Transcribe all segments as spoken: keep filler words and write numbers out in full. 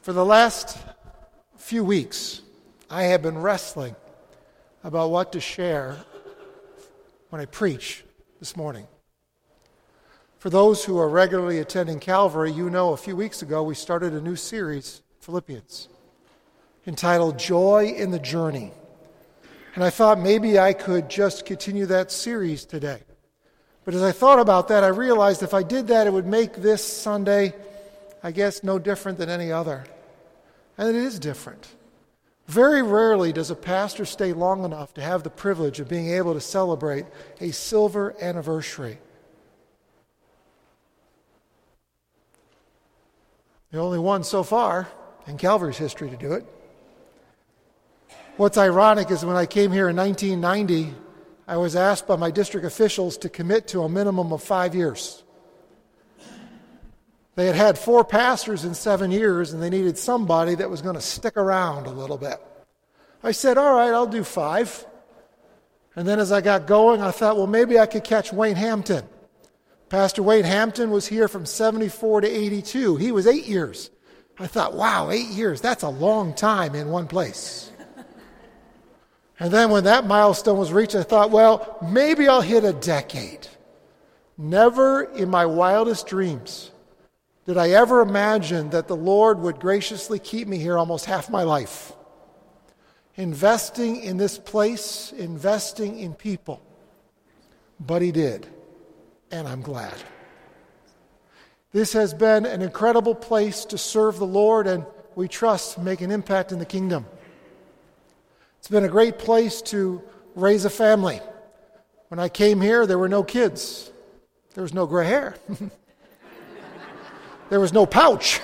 For the last few weeks, I have been wrestling about what to share when I preach this morning. For those who are regularly attending Calvary, you know a few weeks ago we started a new series, Philippians, entitled Joy in the Journey. And I thought maybe I could just continue that series today. But as I thought about that, I realized if I did that, it would make this Sunday, I guess, no different than any other. And it is different. Very rarely does a pastor stay long enough to have the privilege of being able to celebrate a silver anniversary. The only one so far in Calvary's history to do it. What's ironic is when I came here in nineteen ninety, I was asked by my district officials to commit to a minimum of five years. They had had four pastors in seven years, and they needed somebody that was going to stick around a little bit. I said, all right, I'll do five. And then as I got going, I thought, well, maybe I could catch Wayne Hampton. Pastor Wayne Hampton was here from seventy-four to eighty-two. He was eight years. I thought, wow, eight years, that's a long time in one place. And then when that milestone was reached, I thought, well, maybe I'll hit a decade. Never in my wildest dreams did I ever imagine that the Lord would graciously keep me here almost half my life. Investing in this place, investing in people. But He did, and I'm glad. This has been an incredible place to serve the Lord, and we trust make an impact in the kingdom. It's been a great place to raise a family. When I came here, there were no kids. There was no gray hair. There was no pouch.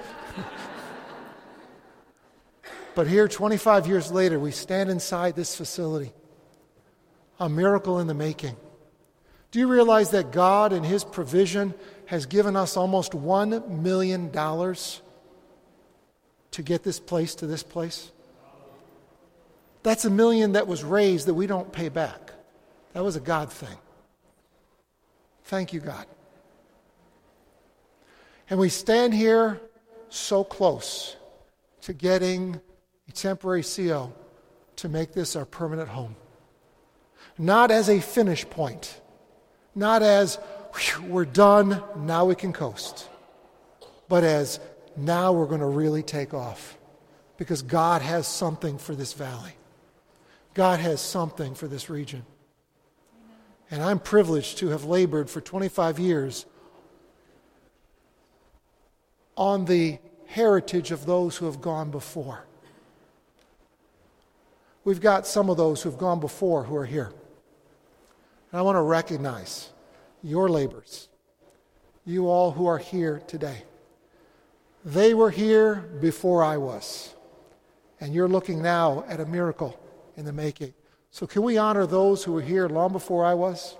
But here, twenty-five years later, we stand inside this facility. A miracle in the making. Do you realize that God in His provision has given us almost one million dollars to get this place to this place? That's a million that was raised that we don't pay back. That was a God thing. Thank you, God. And we stand here so close to getting a temporary C O to make this our permanent home. Not as a finish point. Not as, whew, we're done, now we can coast. But as, now we're going to really take off. Because God has something for this valley. God has something for this region. And I'm privileged to have labored for twenty-five years on the heritage of those who have gone before. We've got some of those who have gone before who are here. And I want to recognize your labors, you all who are here today. They were here before I was. And you're looking now at a miracle in the making. So can we honor those who were here long before I was?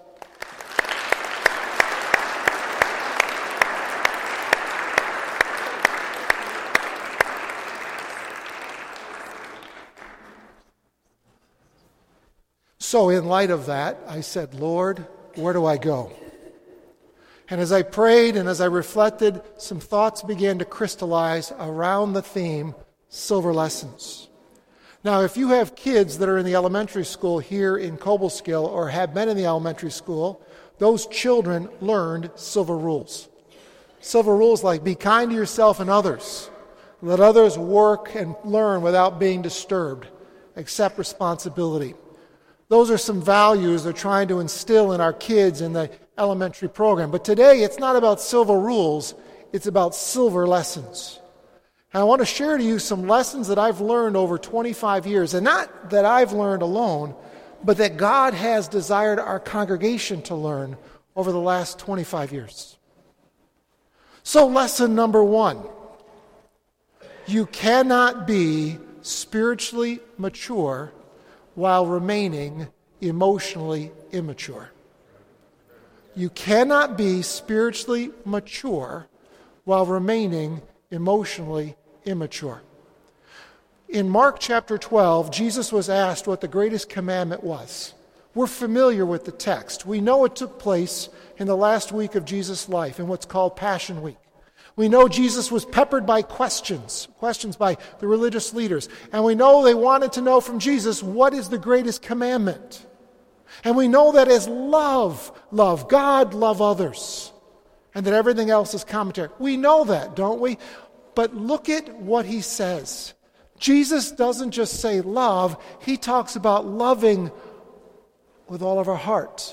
So in light of that, I said, Lord, where do I go? And as I prayed and as I reflected, some thoughts began to crystallize around the theme, silver lessons. Now, if you have kids that are in the elementary school here in Cobleskill or have been in the elementary school, those children learned silver rules. Silver rules like be kind to yourself and others. Let others work and learn without being disturbed. Accept responsibility. Those are some values they're trying to instill in our kids in the elementary program. But today, it's not about silver rules. It's about silver lessons. And I want to share to you some lessons that I've learned over twenty-five years. And not that I've learned alone, but that God has desired our congregation to learn over the last twenty-five years. So lesson number one. You cannot be spiritually mature while remaining emotionally immature. You cannot be spiritually mature while remaining emotionally immature. In Mark chapter twelve, Jesus was asked what the greatest commandment was. We're familiar with the text. We know it took place in the last week of Jesus' life, in what's called Passion Week. We know Jesus was peppered by questions, questions by the religious leaders. And we know they wanted to know from Jesus, what is the greatest commandment? And we know that as love, love God, love others. And that everything else is commentary. We know that, don't we? But look at what he says. Jesus doesn't just say love, he talks about loving with all of our heart,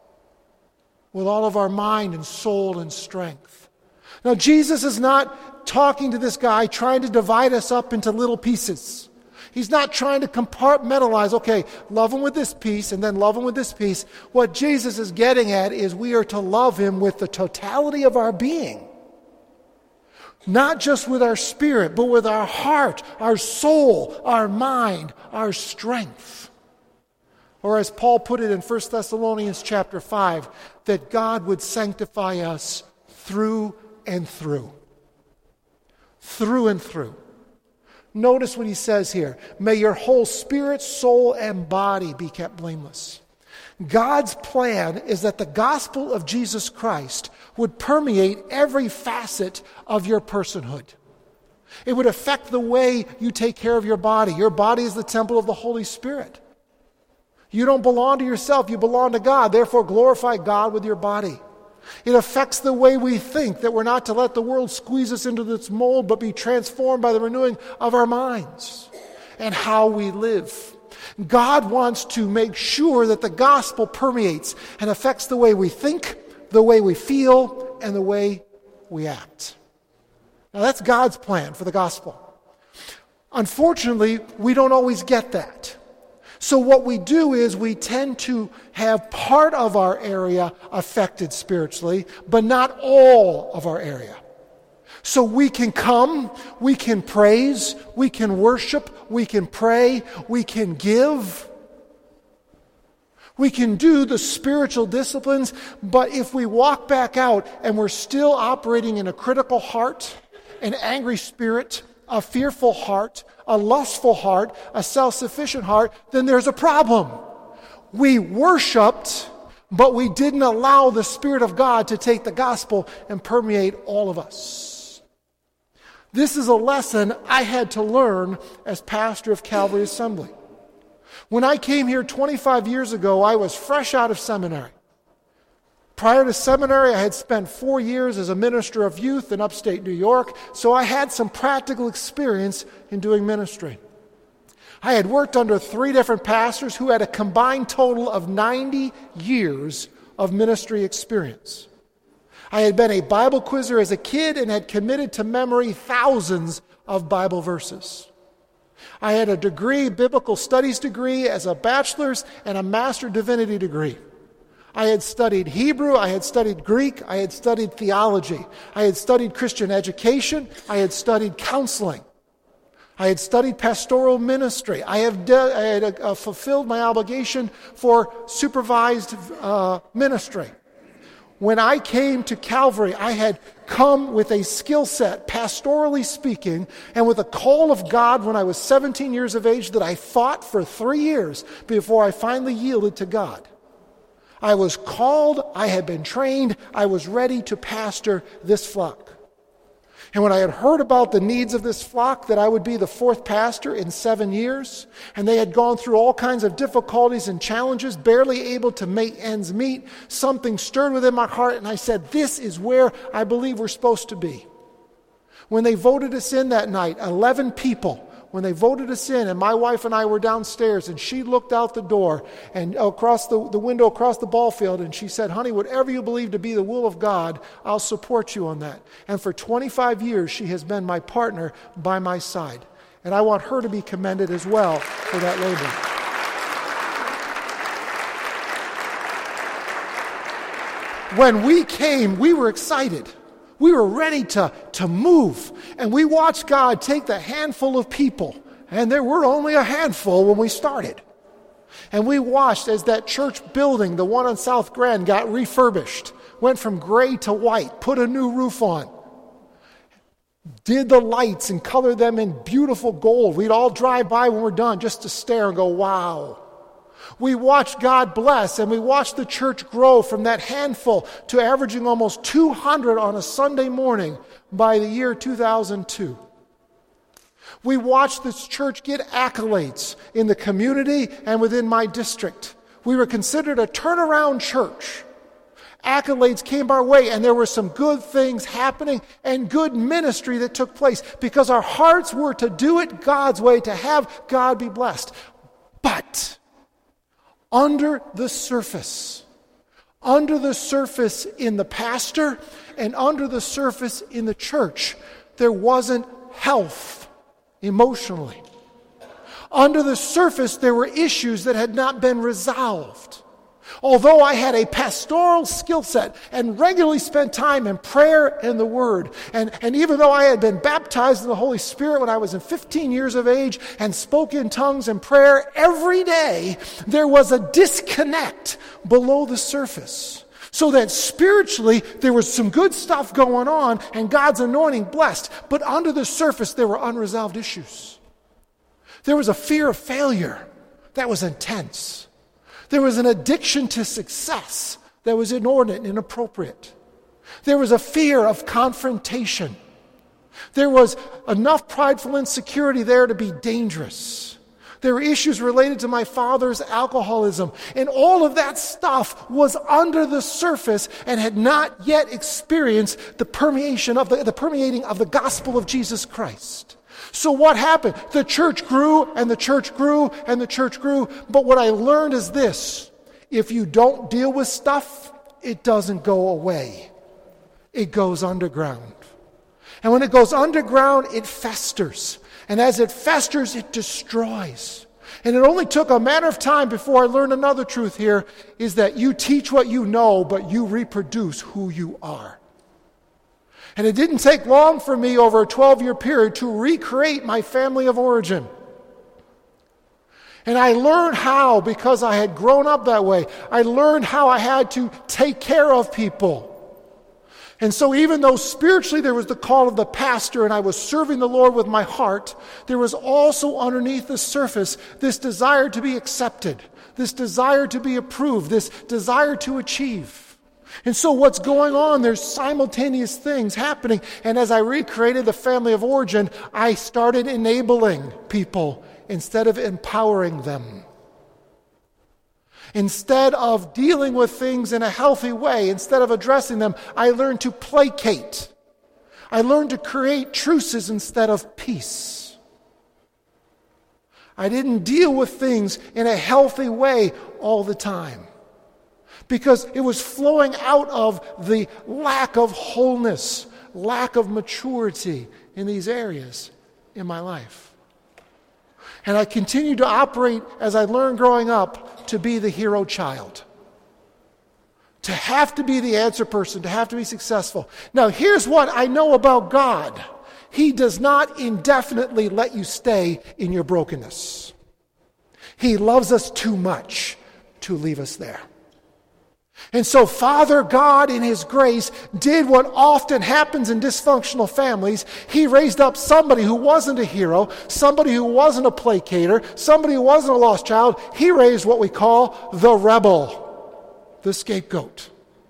with all of our mind and soul and strength. Now, Jesus is not talking to this guy trying to divide us up into little pieces. He's not trying to compartmentalize, okay, love him with this piece and then love him with this piece. What Jesus is getting at is we are to love him with the totality of our being. Not just with our spirit, but with our heart, our soul, our mind, our strength. Or as Paul put it in First Thessalonians chapter five, that God would sanctify us through and through. Through and through. Notice what he says here. May your whole spirit, soul, and body be kept blameless. God's plan is that the gospel of Jesus Christ would permeate every facet of your personhood. It would affect the way you take care of your body. Your body is the temple of the Holy Spirit. You don't belong to yourself, you belong to God. Therefore, glorify God with your body. It affects the way we think, that we're not to let the world squeeze us into its mold, but be transformed by the renewing of our minds and how we live. God wants to make sure that the gospel permeates and affects the way we think, the way we feel, and the way we act. Now that's God's plan for the gospel. Unfortunately, we don't always get that. So what we do is we tend to have part of our area affected spiritually, but not all of our area. So we can come, we can praise, we can worship, we can pray, we can give. We can do the spiritual disciplines, but if we walk back out and we're still operating in a critical heart, an angry spirit, a fearful heart, a lustful heart, a self-sufficient heart, then there's a problem. We worshiped, but we didn't allow the Spirit of God to take the gospel and permeate all of us. This is a lesson I had to learn as pastor of Calvary Assembly. When I came here twenty-five years ago, I was fresh out of seminary. Prior to seminary, I had spent four years as a minister of youth in upstate New York, so I had some practical experience in doing ministry. I had worked under three different pastors who had a combined total of ninety years of ministry experience. I had been a Bible quizzer as a kid and had committed to memory thousands of Bible verses. I had a degree, biblical studies degree, as a bachelor's and a master divinity degree. I had studied Hebrew, I had studied Greek, I had studied theology, I had studied Christian education, I had studied counseling, I had studied pastoral ministry, I, have de- I had uh, fulfilled my obligation for supervised uh, ministry. When I came to Calvary, I had come with a skill set, pastorally speaking, and with a call of God when I was seventeen years of age that I fought for three years before I finally yielded to God. I was called, I had been trained, I was ready to pastor this flock. And when I had heard about the needs of this flock, that I would be the fourth pastor in seven years, and they had gone through all kinds of difficulties and challenges, barely able to make ends meet, something stirred within my heart, and I said, this is where I believe we're supposed to be. When they voted us in that night, eleven people, when they voted us in, and my wife and I were downstairs, and she looked out the door and across the, the window across the ball field, and she said, honey, whatever you believe to be the will of God, I'll support you on that. And for twenty-five years, she has been my partner by my side. And I want her to be commended as well for that labor. When we came, we were excited. We were ready to, to move. And we watched God take the handful of people. And there were only a handful when we started. And we watched as that church building, the one on South Grand, got refurbished. Went from gray to white. Put a new roof on. Did the lights and colored them in beautiful gold. We'd all drive by when we're done just to stare and go, wow. We watched God bless, and we watched the church grow from that handful to averaging almost two hundred on a Sunday morning by the year two thousand two. We watched this church get accolades in the community and within my district. We were considered a turnaround church. Accolades came our way, and there were some good things happening and good ministry that took place because our hearts were to do it God's way, to have God be blessed. But under the surface, under the surface in the pastor and under the surface in the church, there wasn't health emotionally. Under the surface, there were issues that had not been resolved. Although I had a pastoral skill set and regularly spent time in prayer and the Word, and, and even though I had been baptized in the Holy Spirit when I was in fifteen years of age and spoke in tongues and prayer every day, there was a disconnect below the surface. So that spiritually, there was some good stuff going on and God's anointing blessed, but under the surface, there were unresolved issues. There was a fear of failure that was intense. There was an addiction to success that was inordinate and inappropriate. There was a fear of confrontation. There was enough prideful insecurity there to be dangerous. There were issues related to my father's alcoholism. And all of that stuff was under the surface and had not yet experienced the permeation of the, the permeating of the gospel of Jesus Christ. So what happened? The church grew and the church grew and the church grew. But what I learned is this: if you don't deal with stuff, it doesn't go away. It goes underground. And when it goes underground, it festers. And as it festers, it destroys. And it only took a matter of time before I learned another truth here, is that you teach what you know, but you reproduce who you are. And it didn't take long for me over a twelve-year period to recreate my family of origin. And I learned how, because I had grown up that way, I learned how I had to take care of people. And so even though spiritually there was the call of the pastor and I was serving the Lord with my heart, there was also underneath the surface this desire to be accepted, this desire to be approved, this desire to achieve. And so what's going on? There's simultaneous things happening. And as I recreated the family of origin, I started enabling people instead of empowering them. Instead of dealing with things in a healthy way, instead of addressing them, I learned to placate. I learned to create truces instead of peace. I didn't deal with things in a healthy way all the time, because it was flowing out of the lack of wholeness, lack of maturity in these areas in my life. And I continued to operate, as I learned growing up, to be the hero child. To have to be the answer person, to have to be successful. Now, here's what I know about God. He does not indefinitely let you stay in your brokenness. He loves us too much to leave us there. And so Father God, in His grace, did what often happens in dysfunctional families. He raised up somebody who wasn't a hero, somebody who wasn't a placater, somebody who wasn't a lost child. He raised what we call the rebel, the scapegoat.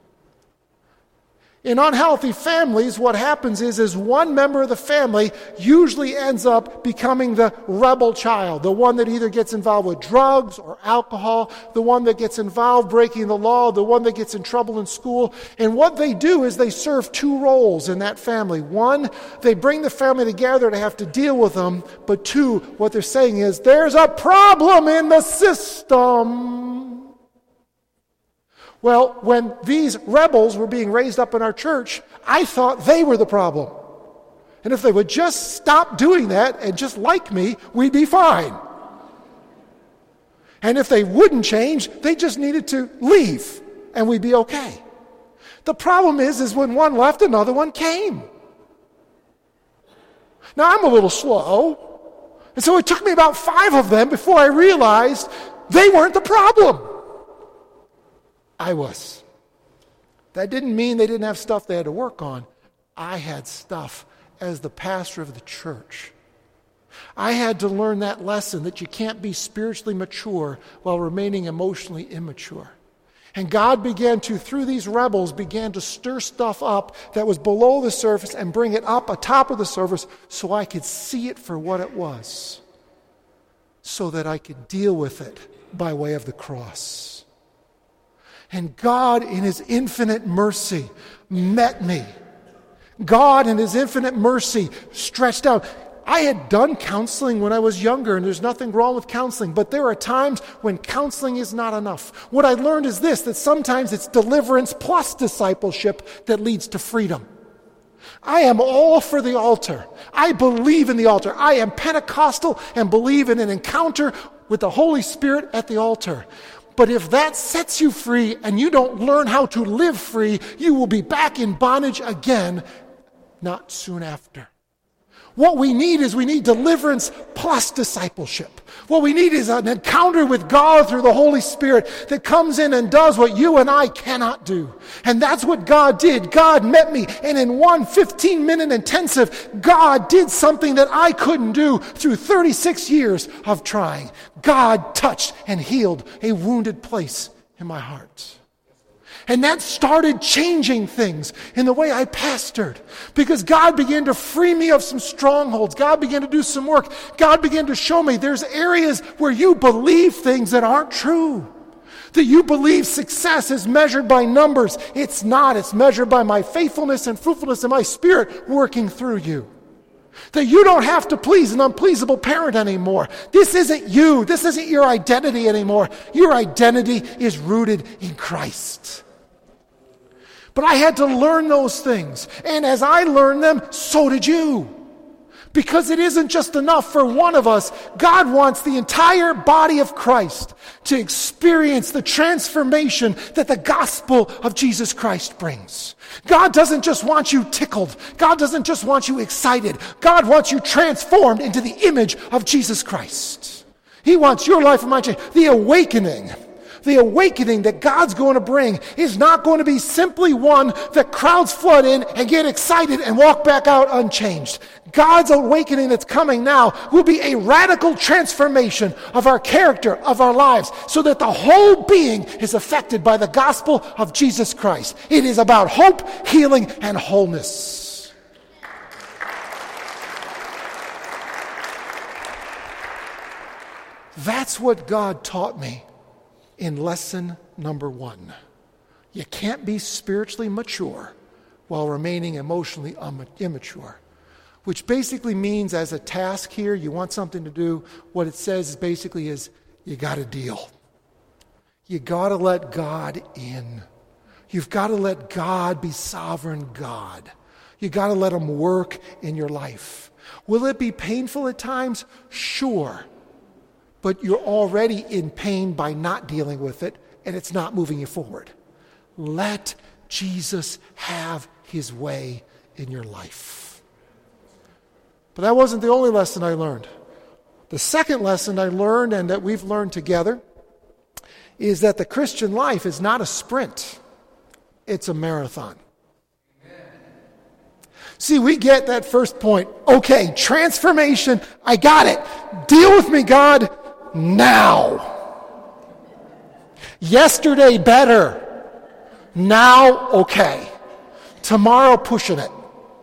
In unhealthy families, what happens is, is one member of the family usually ends up becoming the rebel child, the one that either gets involved with drugs or alcohol, the one that gets involved breaking the law, the one that gets in trouble in school. And what they do is they serve two roles in that family. One, they bring the family together to have to deal with them. But two, what they're saying is, there's a problem in the system. Well, when these rebels were being raised up in our church, I thought they were the problem. And if they would just stop doing that and just like me, we'd be fine. And if they wouldn't change, they just needed to leave and we'd be okay. The problem is, is when one left, another one came. Now, I'm a little slow. And so it took me about five of them before I realized they weren't the problem. I was. That didn't mean they didn't have stuff they had to work on. I had stuff as the pastor of the church. I had to learn that lesson that you can't be spiritually mature while remaining emotionally immature. And God began to, through these rebels, began to stir stuff up that was below the surface and bring it up atop of the surface so I could see it for what it was, so that I could deal with it by way of the cross. And God, in his infinite mercy, met me. God, in his infinite mercy, stretched out. I had done counseling when I was younger, and there's nothing wrong with counseling, but there are times when counseling is not enough. What I learned is this, that sometimes it's deliverance plus discipleship that leads to freedom. I am all for the altar. I believe in the altar. I am Pentecostal and believe in an encounter with the Holy Spirit at the altar. But if that sets you free and you don't learn how to live free, you will be back in bondage again, not soon after. What we need is we need deliverance plus discipleship. What we need is an encounter with God through the Holy Spirit that comes in and does what you and I cannot do. And that's what God did. God met me, and in one fifteen-minute intensive, God did something that I couldn't do through thirty-six years of trying. God touched and healed a wounded place in my heart. And that started changing things in the way I pastored. Because God began to free me of some strongholds. God began to do some work. God began to show me there's areas where you believe things that aren't true. That you believe success is measured by numbers. It's not. It's measured by my faithfulness and fruitfulness in my spirit working through you. That you don't have to please an unpleasable parent anymore. This isn't you. This isn't your identity anymore. Your identity is rooted in Christ. But I had to learn those things. And as I learned them, so did you. Because it isn't just enough for one of us. God wants the entire body of Christ to experience the transformation that the gospel of Jesus Christ brings. God doesn't just want you tickled. God doesn't just want you excited. God wants you transformed into the image of Jesus Christ. He wants your life and mine changed. The awakening. The awakening that God's going to bring is not going to be simply one that crowds flood in and get excited and walk back out unchanged. God's awakening that's coming now will be a radical transformation of our character, of our lives, so that the whole being is affected by the gospel of Jesus Christ. It is about hope, healing, and wholeness. That's what God taught me in lesson number one. You can't be spiritually mature while remaining emotionally immature. Which basically means, as a task here, you want something to do, what it says is basically is, you got to deal. You got to let God in. You've got to let God be sovereign God. You got to let him work in your life. Will it be painful at times? Sure. But you're already in pain by not dealing with it, and it's not moving you forward. Let Jesus have his way in your life. But that wasn't the only lesson I learned. The second lesson I learned, and that we've learned together, is that the Christian life is not a sprint. It's a marathon. See, we get that first point. Okay, transformation, I got it. Deal with me, God. Now. Yesterday better. Now okay. Tomorrow pushing it.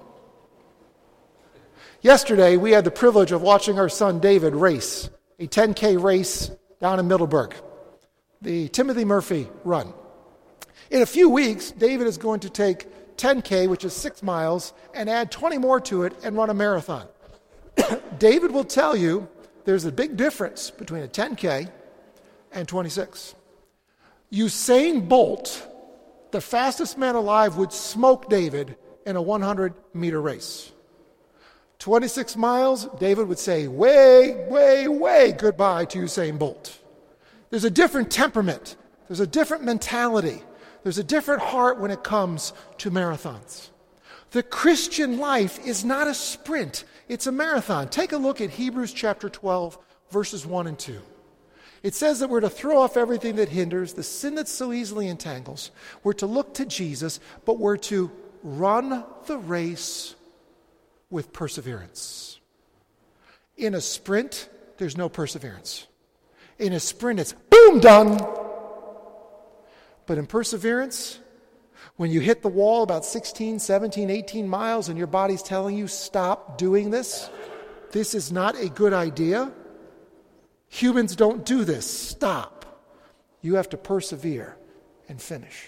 Yesterday we had the privilege of watching our son David race a ten K race down in Middleburg, the Timothy Murphy run. In a few weeks, David is going to take ten K, which is six miles, and add twenty more to it and run a marathon. David will tell you there's a big difference between a ten K and twenty-six. Usain Bolt, the fastest man alive, would smoke David in a one hundred meter race. twenty-six miles, David would say, way, way, way goodbye to Usain Bolt. There's a different temperament. There's a different mentality. There's a different heart when it comes to marathons. The Christian life is not a sprint. It's a marathon. Take a look at Hebrews chapter twelve, verses one and two. It says that we're to throw off everything that hinders, the sin that so easily entangles. We're to look to Jesus, but we're to run the race with perseverance. In a sprint, there's no perseverance. In a sprint, it's boom, done. But in perseverance, when you hit the wall about sixteen, seventeen, eighteen miles and your body's telling you, stop doing this, this is not a good idea. Humans don't do this. Stop. You have to persevere and finish.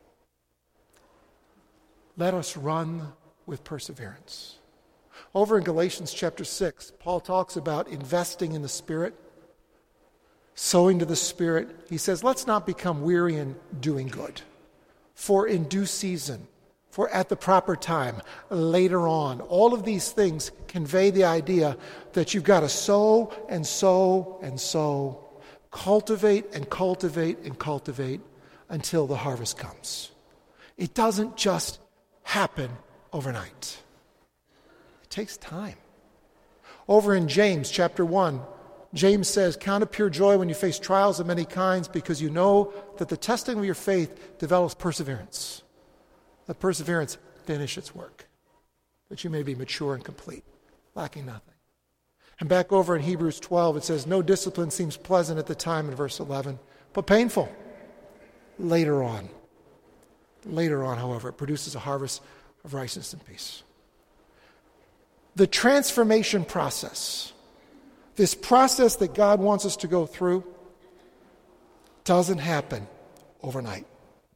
Let us run with perseverance. Over in Galatians chapter six, Paul talks about investing in the Spirit, sowing to the Spirit. He says, let's not become weary in doing good. For in due season, for at the proper time, later on. All of these things convey the idea that you've got to sow and sow and sow, cultivate and cultivate and cultivate until the harvest comes. It doesn't just happen overnight. It takes time. Over in James chapter one, James says, count it pure joy when you face trials of many kinds, because you know that the testing of your faith develops perseverance. Let perseverance finish its work, that you may be mature and complete, lacking nothing. And back over in Hebrews twelve, it says, no discipline seems pleasant at the time in verse eleven, but painful later on. Later on, however, it produces a harvest of righteousness and peace. The transformation process, this process that God wants us to go through, doesn't happen overnight.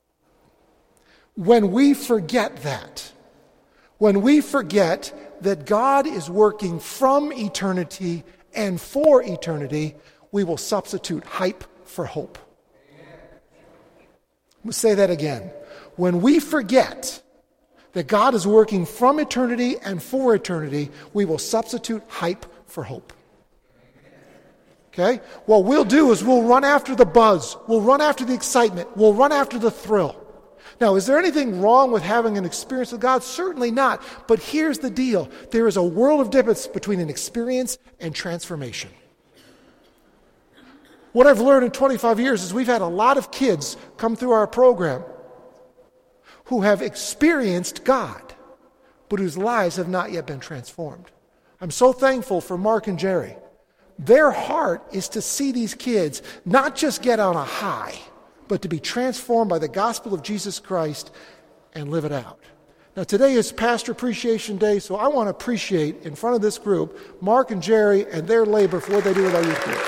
When we forget that, when we forget that God is working from eternity and for eternity, we will substitute hype for hope. We'll say that again. When we forget that God is working from eternity and for eternity, we will substitute hype for hope. Okay? What we'll do is we'll run after the buzz. We'll run after the excitement. We'll run after the thrill. Now, is there anything wrong with having an experience with God? Certainly not. But here's the deal. There is a world of difference between an experience and transformation. What I've learned in twenty-five years is we've had a lot of kids come through our program who have experienced God, but whose lives have not yet been transformed. I'm so thankful for Mark and Jerry. Their heart is to see these kids not just get on a high, but to be transformed by the gospel of Jesus Christ and live it out. Now, today is Pastor Appreciation Day, so I want to appreciate in front of this group Mark and Jerry and their labor for what they do with our youth group.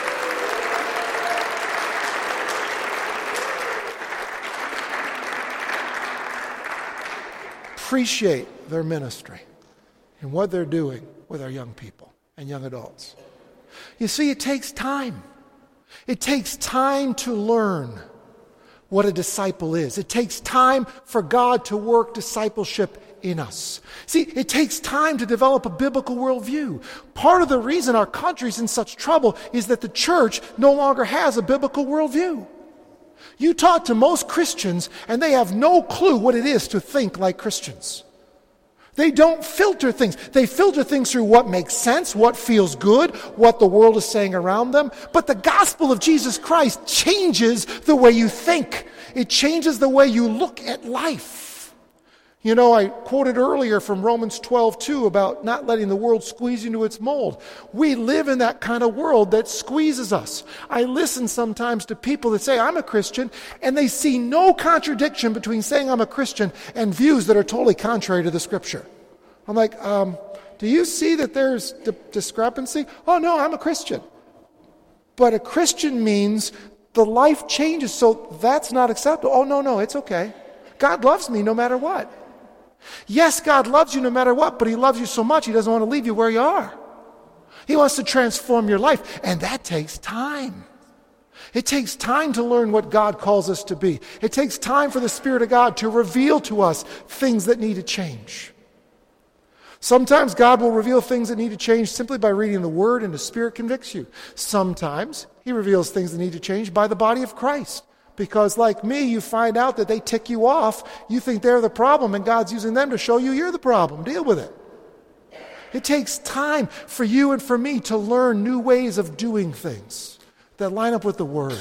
Appreciate their ministry and what they're doing with our young people and young adults. You see, it takes time. It takes time to learn what a disciple is. It takes time for God to work discipleship in us. See, it takes time to develop a biblical worldview. Part of the reason our country's in such trouble is that the church no longer has a biblical worldview. You talk to most Christians, and they have no clue what it is to think like Christians. They don't filter things. They filter things through what makes sense, what feels good, what the world is saying around them. But the gospel of Jesus Christ changes the way you think. It changes the way you look at life. You know, I quoted earlier from Romans twelve two about not letting the world squeeze you into its mold. We live in that kind of world that squeezes us. I listen sometimes to people that say, I'm a Christian, and they see no contradiction between saying I'm a Christian and views that are totally contrary to the Scripture. I'm like, um, do you see that there's di- discrepancy? Oh, no, I'm a Christian. But a Christian means the life changes, so that's not acceptable. Oh, no, no, it's okay. God loves me no matter what. Yes, God loves you no matter what, but He loves you so much He doesn't want to leave you where you are. He wants to transform your life, and that takes time. It takes time to learn what God calls us to be. It takes time for the Spirit of God to reveal to us things that need to change. Sometimes God will reveal things that need to change simply by reading the Word and the Spirit convicts you. Sometimes He reveals things that need to change by the body of Christ. Because like me, you find out that they tick you off, you think they're the problem, and God's using them to show you you're the problem. Deal with it. It takes time for you and for me to learn new ways of doing things that line up with the Word.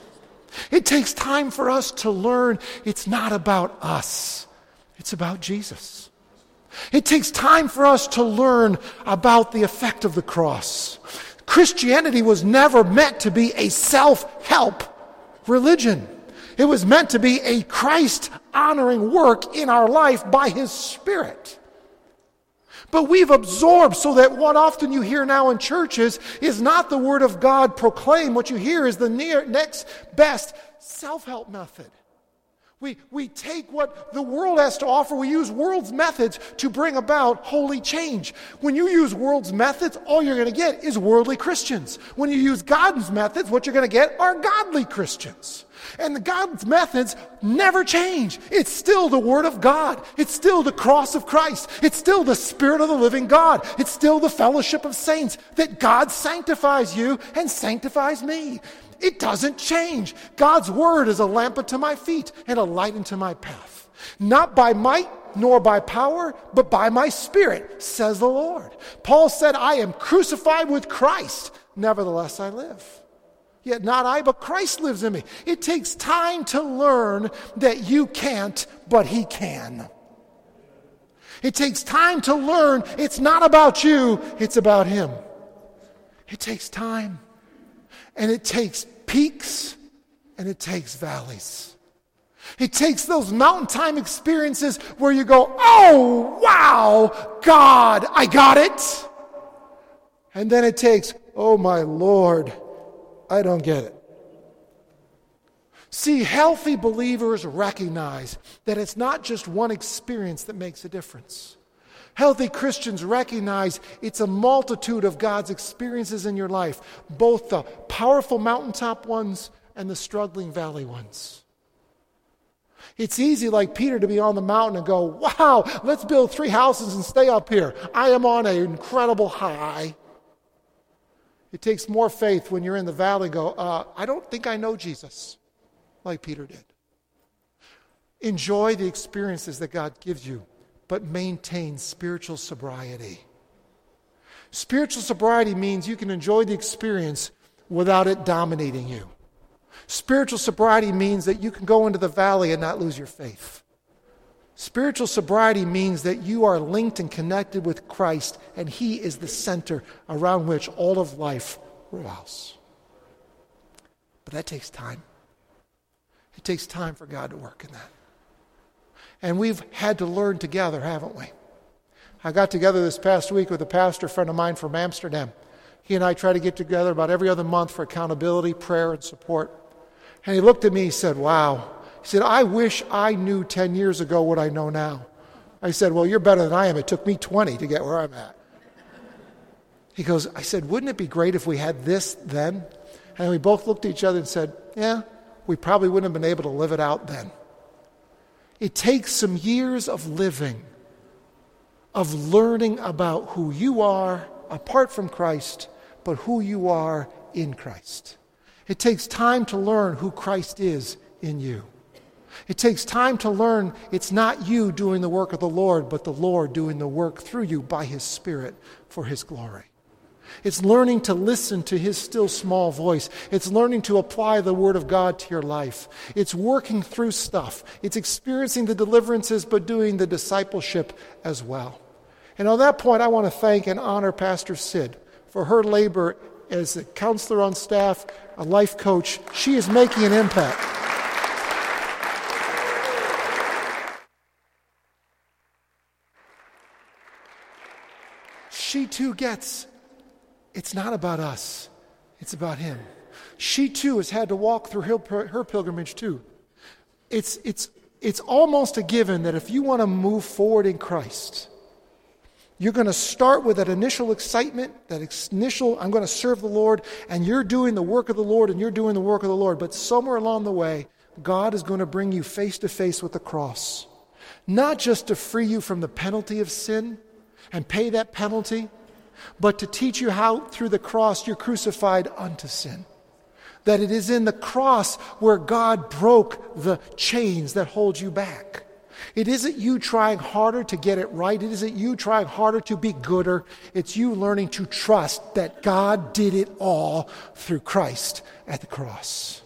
It takes time for us to learn it's not about us. It's about Jesus. It takes time for us to learn about the effect of the cross. Christianity was never meant to be a self-help religion. It was meant to be a Christ-honoring work in our life by His Spirit. But we've absorbed so that what often you hear now in churches is not the Word of God proclaimed. What you hear is the near, next best self-help method. We, we take what the world has to offer. We use world's methods to bring about holy change. When you use world's methods, all you're going to get is worldly Christians. When you use God's methods, what you're going to get are godly Christians. And the God's methods never change. It's still the Word of God. It's still the cross of Christ. It's still the Spirit of the living God. It's still the fellowship of saints that God sanctifies you and sanctifies me. It doesn't change. God's Word is a lamp unto my feet and a light unto my path. Not by might nor by power, but by my Spirit, says the Lord. Paul said, I am crucified with Christ. Nevertheless, I live. Yet not I, but Christ lives in me. It takes time to learn that you can't, but He can. It takes time to learn it's not about you, it's about Him. It takes time. And it takes peaks, and it takes valleys. It takes those mountaintime experiences where you go, oh, wow, God, I got it. And then it takes, oh, my Lord, I don't get it. See, healthy believers recognize that it's not just one experience that makes a difference. Healthy Christians recognize it's a multitude of God's experiences in your life, both the powerful mountaintop ones and the struggling valley ones. It's easy, like Peter, to be on the mountain and go, wow, let's build three houses and stay up here. I am on an incredible high. It takes more faith when you're in the valley and go, uh, I don't think I know Jesus, like Peter did. Enjoy the experiences that God gives you, but maintain spiritual sobriety. Spiritual sobriety means you can enjoy the experience without it dominating you. Spiritual sobriety means that you can go into the valley and not lose your faith. Spiritual sobriety means that you are linked and connected with Christ, and He is the center around which all of life revolves. But that takes time. It takes time for God to work in that. And we've had to learn together, haven't we? I got together this past week with a pastor friend of mine from Amsterdam. He and I try to get together about every other month for accountability, prayer, and support. And he looked at me, he said, wow. He said, I wish I knew ten years ago what I know now. I said, well, you're better than I am. It took me twenty to get where I'm at. He goes, I said, wouldn't it be great if we had this then? And we both looked at each other and said, yeah, we probably wouldn't have been able to live it out then. It takes some years of living, of learning about who you are apart from Christ, but who you are in Christ. It takes time to learn who Christ is in you. It takes time to learn it's not you doing the work of the Lord, but the Lord doing the work through you by His Spirit for His glory. It's learning to listen to His still small voice. It's learning to apply the Word of God to your life. It's working through stuff. It's experiencing the deliverances, but doing the discipleship as well. And on that point, I want to thank and honor Pastor Sid for her labor as a counselor on staff, a life coach. She is making an impact. She too gets, it's not about us, it's about Him. She too has had to walk through her, her pilgrimage too. It's, it's, it's almost a given that if you want to move forward in Christ, you're going to start with that initial excitement, that initial, I'm going to serve the Lord, and you're doing the work of the Lord, and you're doing the work of the Lord. But somewhere along the way, God is going to bring you face to face with the cross. Not just to free you from the penalty of sin and pay that penalty, but to teach you how through the cross you're crucified unto sin. That it is in the cross where God broke the chains that hold you back. It isn't you trying harder to get it right. It isn't you trying harder to be gooder. It's you learning to trust that God did it all through Christ at the cross.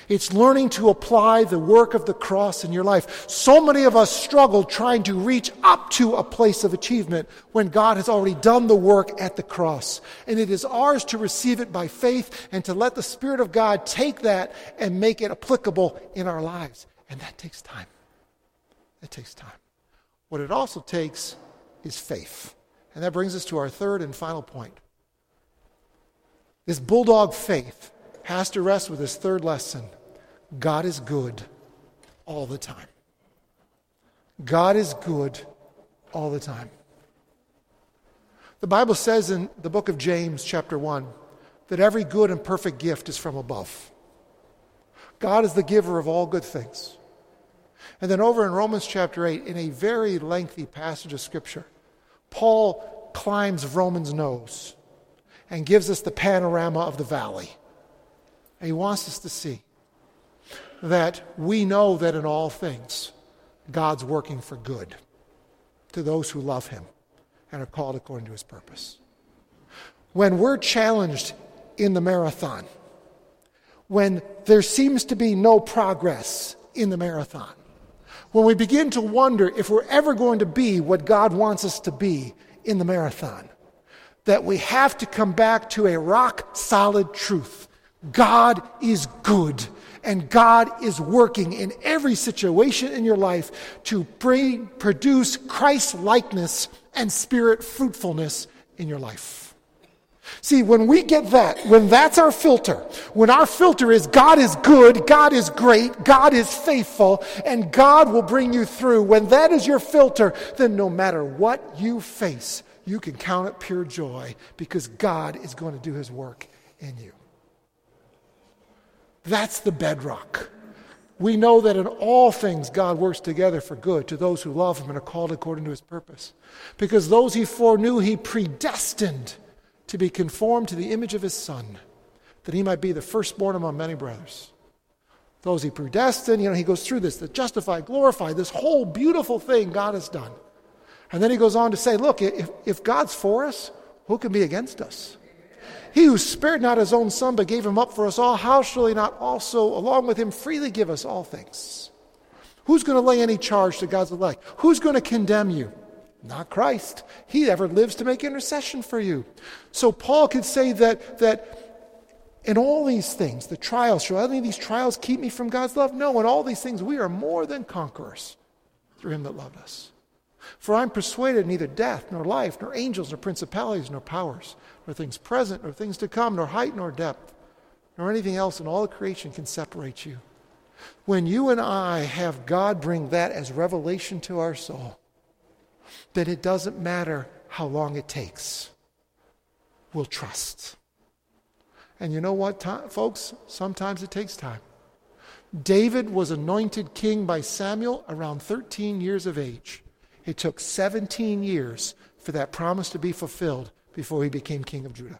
It's learning to apply the work of the cross in your life. So many of us struggle trying to reach up to a place of achievement when God has already done the work at the cross. And it is ours to receive it by faith and to let the Spirit of God take that and make it applicable in our lives. And that takes time. That takes time. What it also takes is faith. And that brings us to our third and final point. This bulldog faith has to rest with this third lesson. God is good all the time. God is good all the time. The Bible says in the book of James, chapter one, that every good and perfect gift is from above. God is the giver of all good things. And then over in Romans chapter eight, in a very lengthy passage of Scripture, Paul climbs Romans' nose and gives us the panorama of the valley. And he wants us to see that we know that in all things, God's working for good to those who love him and are called according to his purpose. When we're challenged in the marathon, when there seems to be no progress in the marathon, when we begin to wonder if we're ever going to be what God wants us to be in the marathon, that we have to come back to a rock-solid truth. God is good, and God is working in every situation in your life to bring, produce Christ-likeness and spirit fruitfulness in your life. See, when we get that, when that's our filter, when our filter is God is good, God is great, God is faithful, and God will bring you through, when that is your filter, then no matter what you face, you can count it pure joy because God is going to do his work in you. That's the bedrock. We know that in all things God works together for good to those who love him and are called according to his purpose. Because those he foreknew, he predestined to be conformed to the image of his Son, that he might be the firstborn among many brothers. Those he predestined, you know, he goes through this, the justify, glorify, this whole beautiful thing God has done. And then he goes on to say, look, if, if God's for us, who can be against us? He who spared not his own Son, but gave him up for us all, how shall he not also, along with him, freely give us all things? Who's going to lay any charge to God's elect? Who's going to condemn you? Not Christ. He ever lives to make intercession for you. So Paul could say that, that in all these things, the trials, shall any of these trials keep me from God's love? No, in all these things we are more than conquerors through him that loved us. For I'm persuaded neither death, nor life, nor angels, nor principalities, nor powers, nor things present, nor things to come, nor height, nor depth, nor anything else in all the creation can separate you. When you and I have God bring that as revelation to our soul, then it doesn't matter how long it takes. We'll trust. And you know what, time, folks? Sometimes it takes time. David was anointed king by Samuel around thirteen years of age. It took seventeen years for that promise to be fulfilled before he became king of Judah.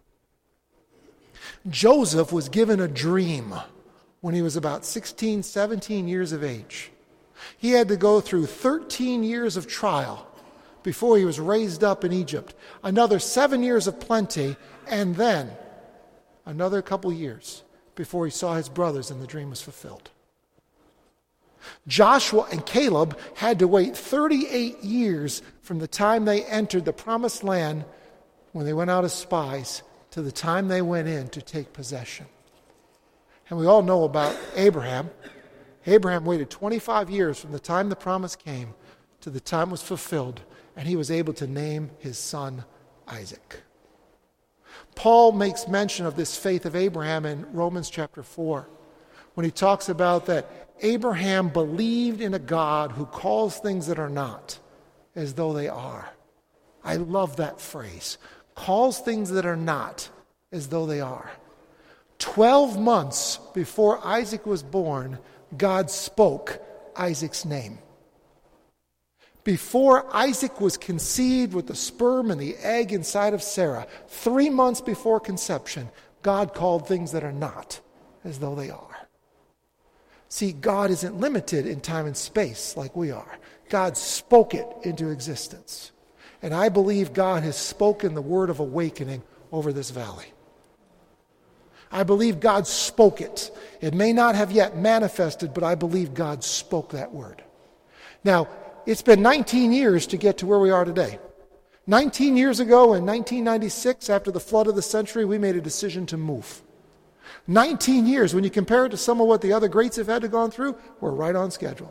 Joseph was given a dream when he was about sixteen, seventeen years of age. He had to go through thirteen years of trial before he was raised up in Egypt. Another seven years of plenty, and then another couple years before he saw his brothers and the dream was fulfilled. Joshua and Caleb had to wait thirty-eight years from the time they entered the promised land when they went out as spies to the time they went in to take possession. And we all know about Abraham. Abraham waited twenty-five years from the time the promise came to the time it was fulfilled, and he was able to name his son Isaac. Paul makes mention of this faith of Abraham in Romans chapter four, when he talks about that Abraham believed in a God who calls things that are not as though they are. I love that phrase. Calls things that are not as though they are. Twelve months before Isaac was born, God spoke Isaac's name. Before Isaac was conceived with the sperm and the egg inside of Sarah, three months before conception, God called things that are not as though they are. See, God isn't limited in time and space like we are. God spoke it into existence. And I believe God has spoken the word of awakening over this valley. I believe God spoke it. It may not have yet manifested, but I believe God spoke that word. Now, it's been nineteen years to get to where we are today. nineteen years ago in nineteen ninety-six, after the flood of the century, we made a decision to move. nineteen years, when you compare it to some of what the other greats have had to go through, we're right on schedule.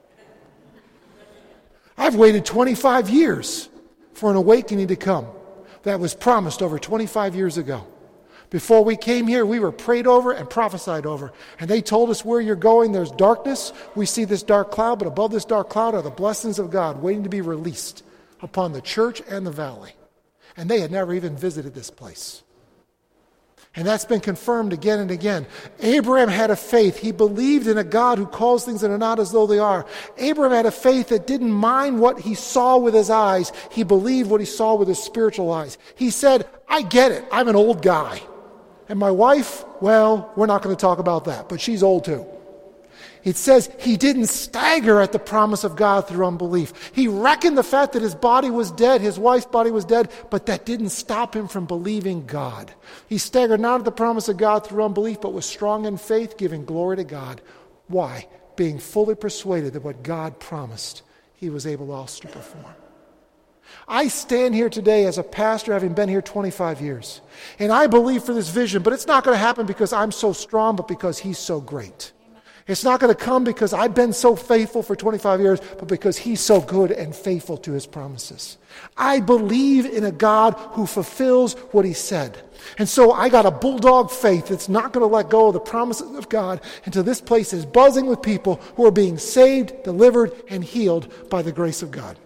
I've waited twenty-five years for an awakening to come that was promised over twenty-five years ago. Before we came here, we were prayed over and prophesied over. And they told us where you're going, there's darkness. We see this dark cloud, but above this dark cloud are the blessings of God waiting to be released upon the church and the valley. And they had never even visited this place. And that's been confirmed again and again. Abraham had a faith. He believed in a God who calls things that are not as though they are. Abraham had a faith that didn't mind what he saw with his eyes. He believed what he saw with his spiritual eyes. He said, I get it. I'm an old guy. And my wife, well, we're not going to talk about that, but she's old too. It says he didn't stagger at the promise of God through unbelief. He reckoned the fact that his body was dead, his wife's body was dead, but that didn't stop him from believing God. He staggered not at the promise of God through unbelief, but was strong in faith, giving glory to God. Why? Being fully persuaded that what God promised, he was able also to perform. I stand here today as a pastor, having been here twenty-five years. And I believe for this vision, but it's not going to happen because I'm so strong, but because he's so great. It's not going to come because I've been so faithful for twenty-five years, but because he's so good and faithful to his promises. I believe in a God who fulfills what he said. And so I got a bulldog faith that's not going to let go of the promises of God until this place is buzzing with people who are being saved, delivered, and healed by the grace of God.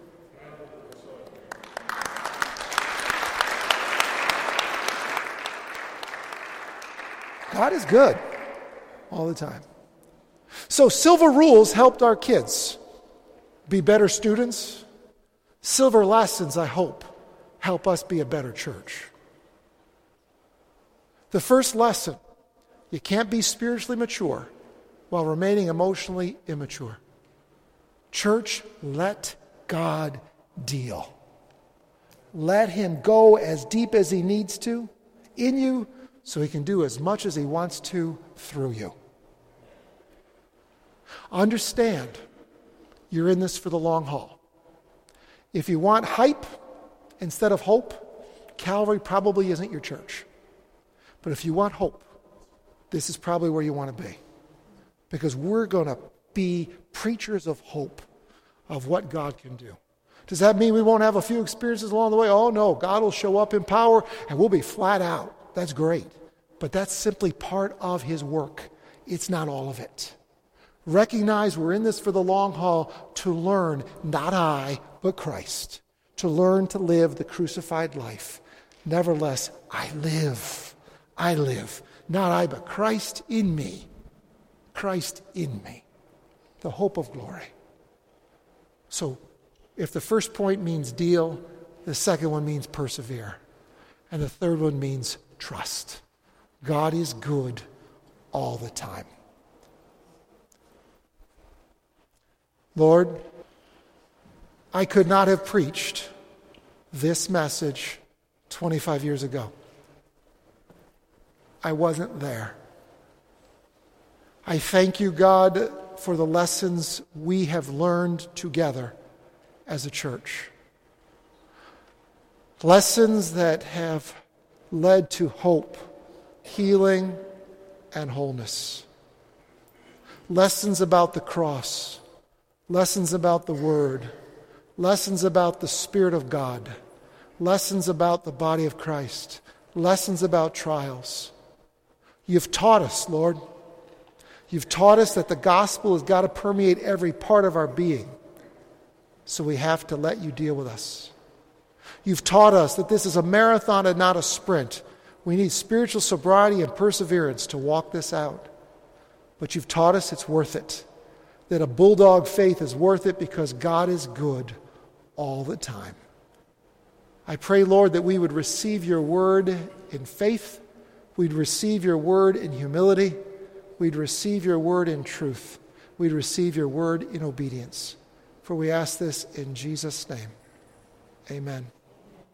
God is good all the time. So Silver Rules helped our kids be better students. Silver Lessons, I hope, help us be a better church. The first lesson, you can't be spiritually mature while remaining emotionally immature. Church, let God deal. Let him go as deep as he needs to in you so he can do as much as he wants to through you. Understand, you're in this for the long haul. If you want hype instead of hope, Calvary probably isn't your church. But if you want hope, this is probably where you want to be. Because we're going to be preachers of hope, of what God can do. Does that mean we won't have a few experiences along the way? Oh no, God will show up in power and we'll be flat out. That's great. But that's simply part of his work. It's not all of it. Recognize we're in this for the long haul to learn, not I, but Christ. To learn to live the crucified life. Nevertheless, I live. I live. Not I, but Christ in me. Christ in me. The hope of glory. So, if the first point means deal, the second one means persevere. And the third one means trust. God is good all the time. Lord, I could not have preached this message twenty-five years ago. I wasn't there. I thank you, God, for the lessons we have learned together as a church. Lessons that have led to hope, healing, and wholeness. Lessons about the cross. Lessons about the Word. Lessons about the Spirit of God. Lessons about the body of Christ. Lessons about trials. You've taught us, Lord. You've taught us that the gospel has got to permeate every part of our being. So we have to let you deal with us. You've taught us that this is a marathon and not a sprint. We need spiritual sobriety and perseverance to walk this out. But you've taught us it's worth it. That a bulldog faith is worth it because God is good all the time. I pray, Lord, that we would receive your word in faith. We'd receive your word in humility. We'd receive your word in truth. We'd receive your word in obedience. For we ask this in Jesus' name. Amen.